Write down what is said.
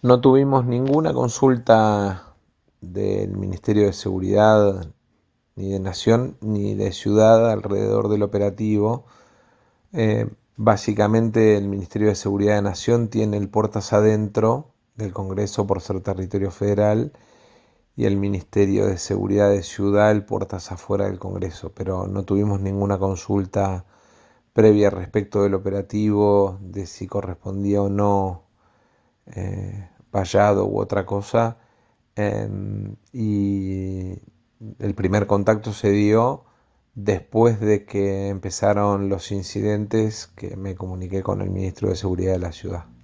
No tuvimos ninguna consulta del Ministerio de Seguridad, ni de Nación, ni de Ciudad alrededor del operativo. Básicamente el Ministerio de Seguridad de Nación tiene el puertas adentro del Congreso por ser territorio federal y el Ministerio de Seguridad de Ciudad el puertas afuera del Congreso, pero no tuvimos ninguna consulta previa respecto del operativo, de si correspondía o no vallado u otra cosa. Y el primer contacto se dio después de que empezaron los incidentes que me comuniqué con el ministro de Seguridad de la ciudad.